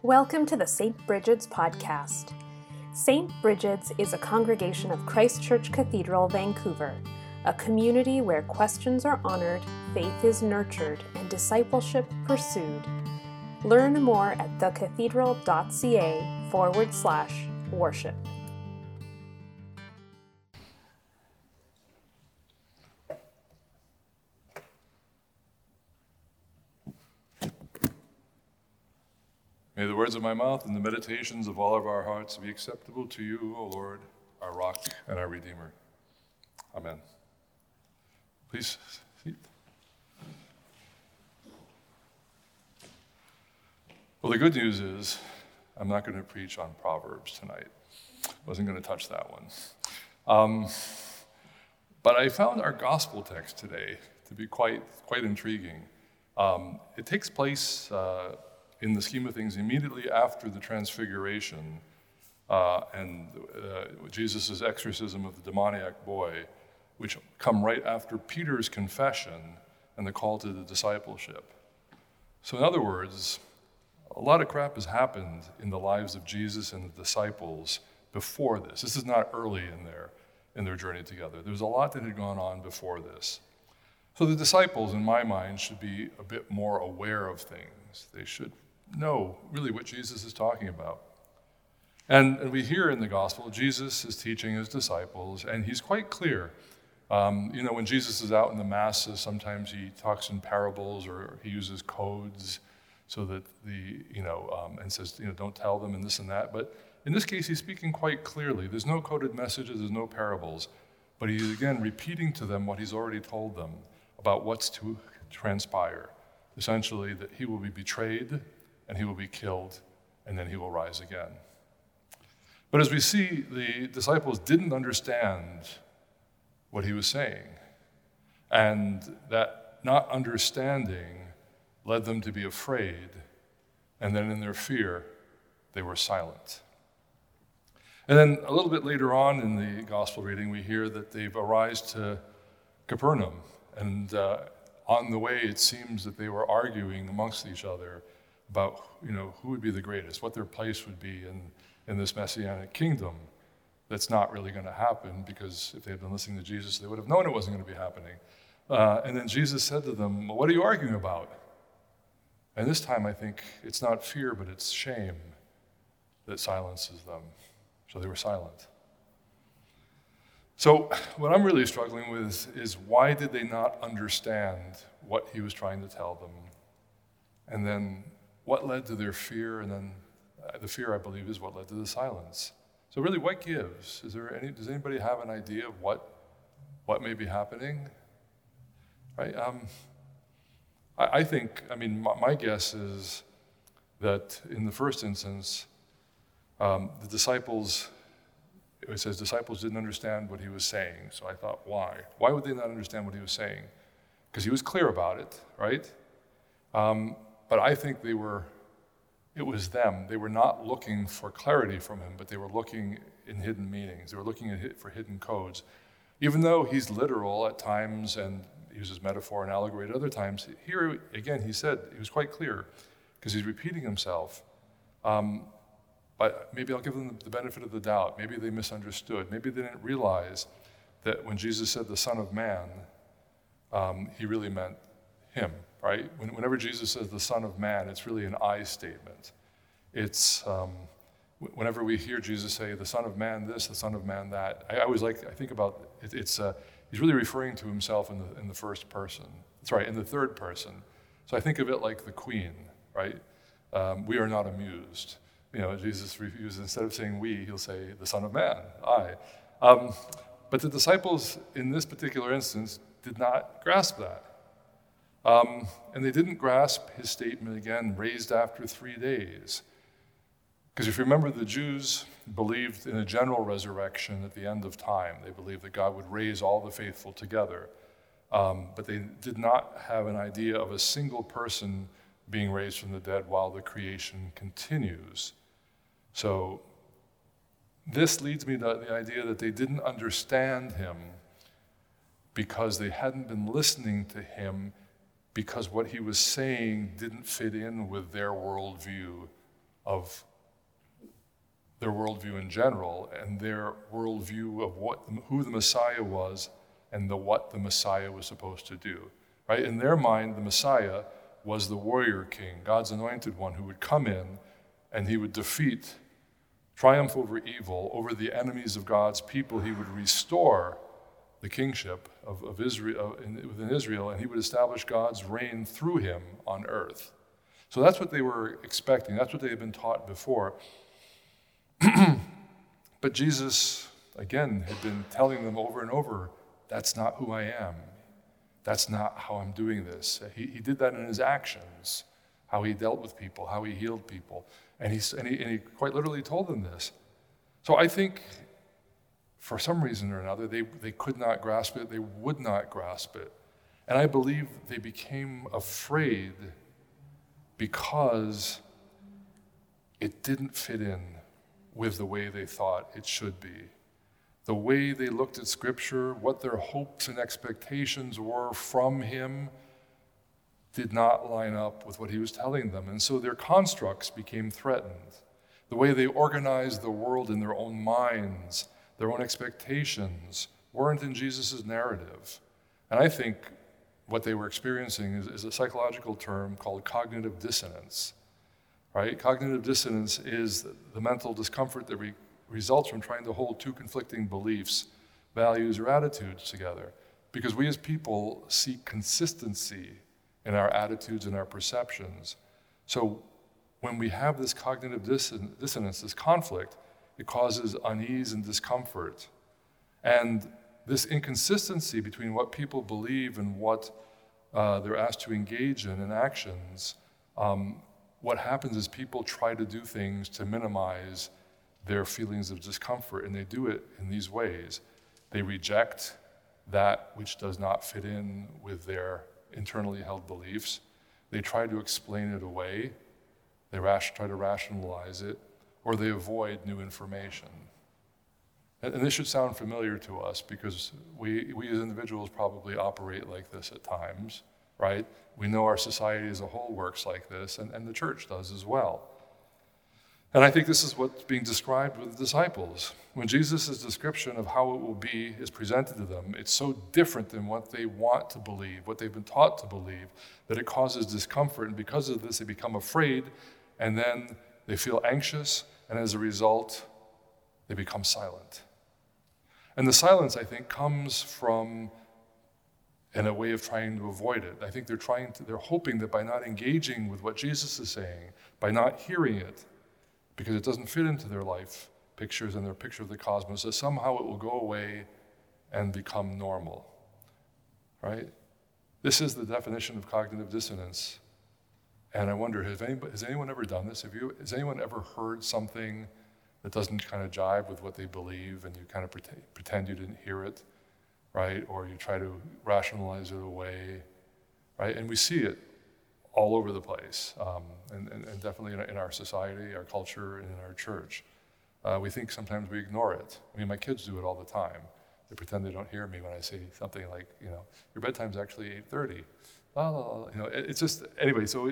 Welcome to the St. Brigid's podcast. St. Brigid's is a congregation of Christ Church Cathedral, Vancouver, a community where questions are honored, faith is nurtured, and discipleship pursued. Learn more at thecathedral.ca/worship. May the words of my mouth and the meditations of all of our hearts be acceptable to you, O Lord, our rock and our Redeemer. Amen. Please seat. Well, the good news is I'm not going to preach on Proverbs tonight. Wasn't going to touch that one. But I found our gospel text today to be quite intriguing. It takes place in the scheme of things immediately after the Transfiguration and Jesus' exorcism of the demoniac boy, which come right after Peter's confession and the call to the discipleship. So in other words, a lot of crap has happened in the lives of Jesus and the disciples before this. This is not early in their journey together. There's a lot that had gone on before this. So the disciples, in my mind, should be a bit more aware of things. They should know really what Jesus is talking about. And we hear in the gospel, Jesus is teaching his disciples, and he's quite clear. When Jesus is out in the masses, sometimes he talks in parables or he uses codes so that and says, don't tell them and this and that. But in this case, he's speaking quite clearly. There's no coded messages, there's no parables. But he's again repeating to them what he's already told them about what's to transpire. Essentially, that he will be betrayed, and he will be killed, and then he will rise again. But as we see, the disciples didn't understand what he was saying, and that not understanding led them to be afraid, and then in their fear, they were silent. And then a little bit later on in the gospel reading, we hear that they've arrived to Capernaum, and on the way, it seems that they were arguing amongst each other about, who would be the greatest, what their place would be in this messianic kingdom that's not really going to happen, because if they had been listening to Jesus, they would have known it wasn't going to be happening. And then Jesus said to them, well, what are you arguing about? And this time, I think it's not fear, but it's shame that silences them. So they were silent. So what I'm really struggling with is why did they not understand what he was trying to tell them? And then what led to their fear? And then the fear, I believe, is what led to the silence. So really, what gives? Does anybody have an idea of what may be happening? Right? I think, my guess is that in the first instance, the disciples, it says disciples didn't understand what he was saying. So I thought, why? Why would they not understand what he was saying? Because he was clear about it, right? But I think it was them. They were not looking for clarity from him, but they were looking in hidden meanings. They were looking for hidden codes. Even though he's literal at times and uses metaphor and allegory at other times, here again he was quite clear because he's repeating himself. But maybe I'll give them the benefit of the doubt. Maybe they misunderstood. Maybe they didn't realize that when Jesus said the Son of Man, he really meant him, right? Whenever Jesus says the Son of Man, it's really an I statement. It's whenever we hear Jesus say the Son of Man this, the Son of Man that, I think about it, he's really referring to himself in the first person. In the third person. So I think of it like the Queen, right? We are not amused. Jesus refuses, instead of saying we, he'll say the Son of Man, I. But the disciples in this particular instance did not grasp that. And they didn't grasp his statement again, raised after 3 days. Because if you remember, the Jews believed in a general resurrection at the end of time. They believed that God would raise all the faithful together. But they did not have an idea of a single person being raised from the dead while the creation continues. So this leads me to the idea that they didn't understand him because they hadn't been listening to him, because what he was saying didn't fit in with their worldview of their worldview in general and their worldview of who the Messiah was and what the Messiah was supposed to do. Right? In their mind, the Messiah was the warrior king, God's anointed one who would come in and he would triumph over evil, over the enemies of God's people. He would restore the kingship of Israel within Israel, and he would establish God's reign through him on earth. So that's what they were expecting. That's what they had been taught before. But Jesus, again, had been telling them over and over, that's not who I am. That's not how I'm doing this. He did that in his actions, how he dealt with people, how he healed people. And he quite literally told them this. So I think for some reason or another, they could not grasp it. They would not grasp it. And I believe they became afraid because it didn't fit in with the way they thought it should be. The way they looked at Scripture, what their hopes and expectations were from him, did not line up with what he was telling them. And so their constructs became threatened. The way they organized the world in their own minds, their own expectations, weren't in Jesus' narrative. And I think what they were experiencing is a psychological term called cognitive dissonance. Right? Cognitive dissonance is the mental discomfort that results from trying to hold two conflicting beliefs, values, or attitudes together. Because we as people seek consistency in our attitudes and our perceptions. So when we have this cognitive dissonance, this conflict, it causes unease and discomfort. And this inconsistency between what people believe and what they're asked to engage in actions, what happens is people try to do things to minimize their feelings of discomfort, and they do it in these ways. They reject that which does not fit in with their internally held beliefs. They try to explain it away. They try to rationalize it, or they avoid new information. And this should sound familiar to us because we as individuals probably operate like this at times, right? We know our society as a whole works like this, and the church does as well. And I think this is what's being described with the disciples. When Jesus' description of how it will be is presented to them, it's so different than what they want to believe, what they've been taught to believe, that it causes discomfort. And because of this, they become afraid, and then they feel anxious, and as a result, they become silent. And the silence, I think, comes from in a way of trying to avoid it. I think they're hoping that by not engaging with what Jesus is saying, by not hearing it, because it doesn't fit into their life pictures and their picture of the cosmos, that somehow it will go away and become normal, right? This is the definition of cognitive dissonance. And I wonder, has anyone ever done this? Has anyone ever heard something that doesn't kind of jive with what they believe, and you kind of pretend you didn't hear it, right? Or you try to rationalize it away, right? And we see it all over the place, and definitely in our society, our culture, and in our church. We think sometimes we ignore it. I mean, my kids do it all the time. They pretend they don't hear me when I say something like, your bedtime's actually 8:30. It's just, anyway, so,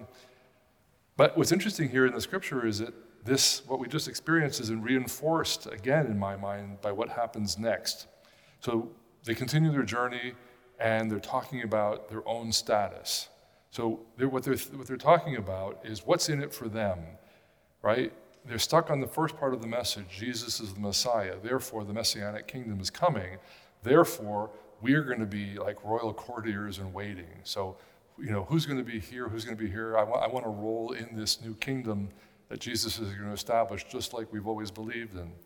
but what's interesting here in the scripture is that what we just experienced is reinforced again in my mind by what happens next. So they continue their journey, and they're talking about their own status. So what they're talking about is what's in it for them, right? They're stuck on the first part of the message. Jesus is the Messiah. Therefore, the Messianic kingdom is coming. Therefore, we're going to be like royal courtiers in waiting. So, who's going to be here? Who's going to be here? I want to roll in this new kingdom that Jesus is going to establish, just like we've always believed in.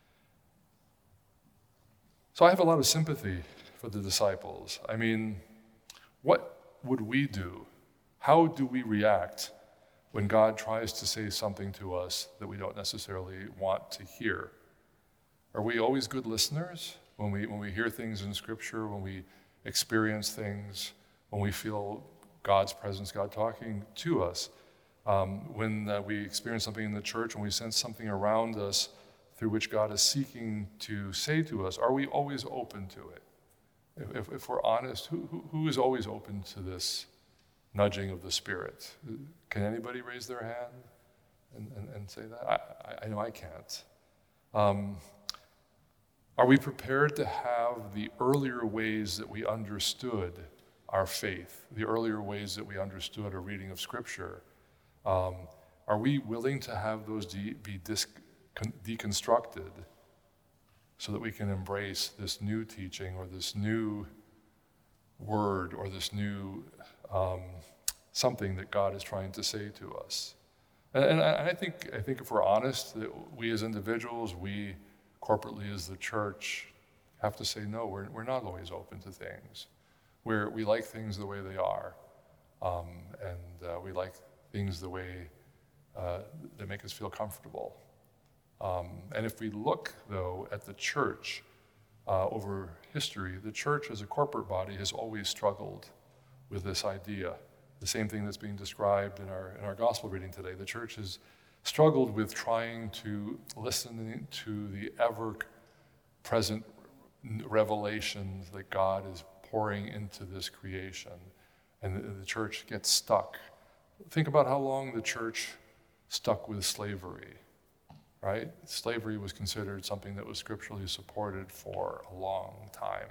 So I have a lot of sympathy for the disciples. I mean, what would we do? How do we react when God tries to say something to us that we don't necessarily want to hear? Are we always good listeners when we hear things in Scripture, when we experience things, when we feel God's presence, God talking to us? When we experience something in the church, when we sense something around us through which God is seeking to say to us, are we always open to it? If we're honest, who is always open to this nudging of the Spirit? Can anybody raise their hand even say that? I know I can't. Are we prepared to have the earlier ways that we understood our faith, the earlier ways that we understood a reading of Scripture? Are we willing to have those be deconstructed so that we can embrace this new teaching or this new word or this new something that God is trying to say to us? And I think if we're honest, that we as individuals, we corporately as the church, have to say no. We're not always open to things. We like things the way they are, and we like things the way that make us feel comfortable. And if we look, though, at the church over history, the church as a corporate body has always struggled with this idea. The same thing that's being described in our gospel reading today. The church has struggled with trying to listen to the ever-present revelations that God is pouring into this creation. And the church gets stuck. Think about how long the church stuck with slavery, right? Slavery was considered something that was scripturally supported for a long time.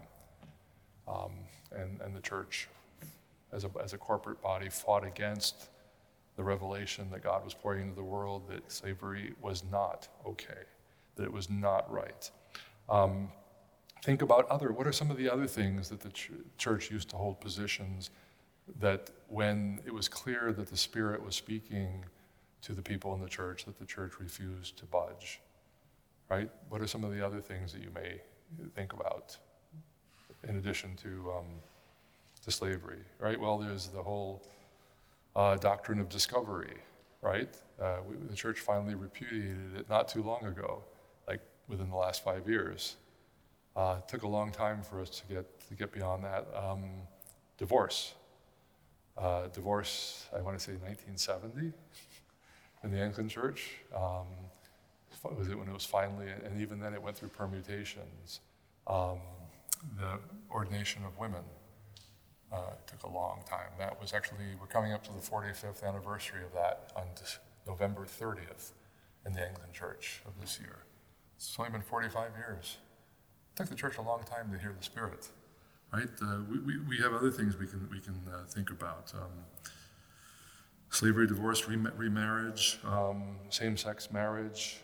And the church, as a corporate body, fought against the revelation that God was pouring into the world, that slavery was not okay, that it was not right. Think about what are some of the other things that the church used to hold positions that when it was clear that the Spirit was speaking to the people in the church, that the church refused to budge, right? What are some of the other things that you may think about in addition to slavery, right? Well, there's the whole doctrine of discovery, right? The church finally repudiated it not too long ago, like within the last 5 years. It took a long time for us to get beyond that. Divorce, I want to say 1970 in the Anglican Church. Was it when it was finally, and even then it went through permutations. The ordination of women. It took a long time. That was actually, we're coming up to the 45th anniversary of that on November 30th in the Anglican Church of this year. It's only been 45 years. It took the church a long time to hear the Spirit, right? We have other things we can think about. Slavery, divorce, remarriage, same-sex marriage.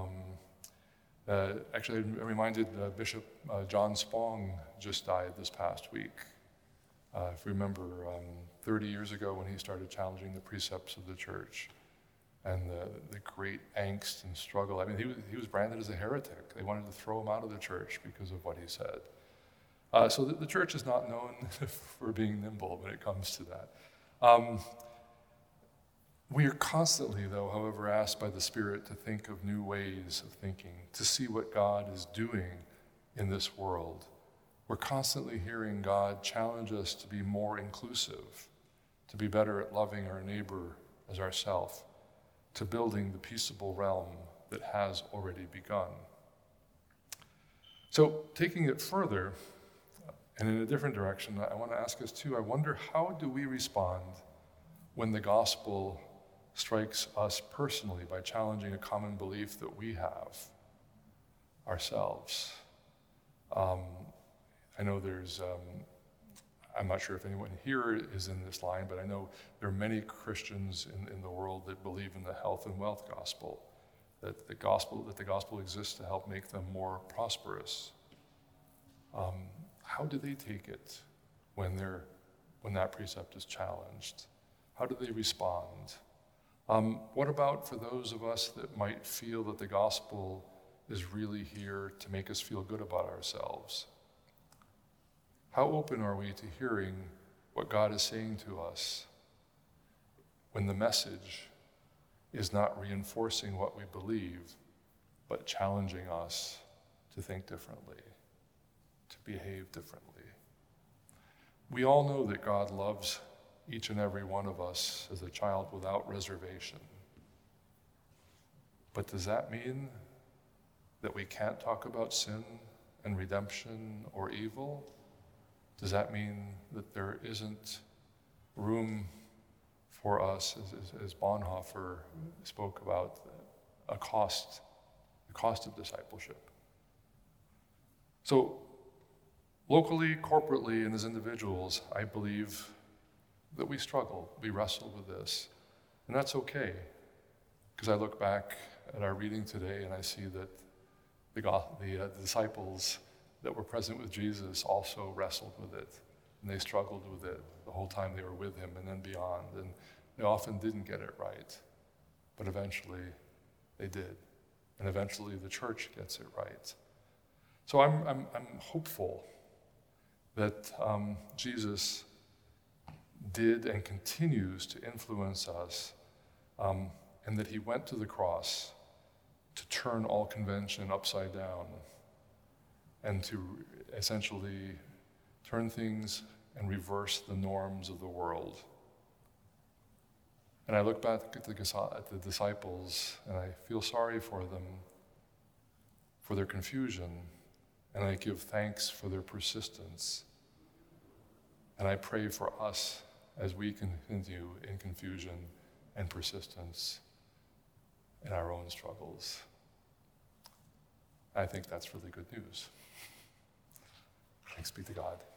Actually, I'm reminded Bishop John Spong just died this past week. If you remember, 30 years ago when he started challenging the precepts of the church and the great angst and struggle. I mean, he was branded as a heretic. They wanted to throw him out of the church because of what he said. So the church is not known for being nimble when it comes to that. We are constantly, though, however, asked by the Spirit to think of new ways of thinking, to see what God is doing in this world. We're constantly hearing God challenge us to be more inclusive, to be better at loving our neighbor as ourselves, to building the peaceable realm that has already begun. So taking it further, and in a different direction, I want to ask us too, I wonder, how do we respond when the gospel strikes us personally by challenging a common belief that we have ourselves? I know there's, I'm not sure if anyone here is in this line, but I know there are many Christians in the world that believe in the health and wealth gospel, that the gospel exists to help make them more prosperous. How do they take it when that precept is challenged? How do they respond? What about for those of us that might feel that the gospel is really here to make us feel good about ourselves? How open are we to hearing what God is saying to us when the message is not reinforcing what we believe, but challenging us to think differently, to behave differently? We all know that God loves each and every one of us as a child without reservation. But does that mean that we can't talk about sin and redemption or evil? Does that mean that there isn't room for us, as Bonhoeffer spoke about, the cost of discipleship. So locally, corporately, and as individuals, I believe that we struggle, we wrestle with this. And that's okay, because I look back at our reading today and I see that the disciples that were present with Jesus also wrestled with it, and they struggled with it the whole time they were with him and then beyond, and they often didn't get it right, but eventually they did, and eventually the church gets it right. So I'm hopeful that Jesus did and continues to influence us, and that he went to the cross to turn all convention upside down and to essentially turn things and reverse the norms of the world. And I look back at the disciples and I feel sorry for them, for their confusion, and I give thanks for their persistence. And I pray for us as we continue in confusion and persistence in our own struggles. I think that's really good news. Thanks be to God.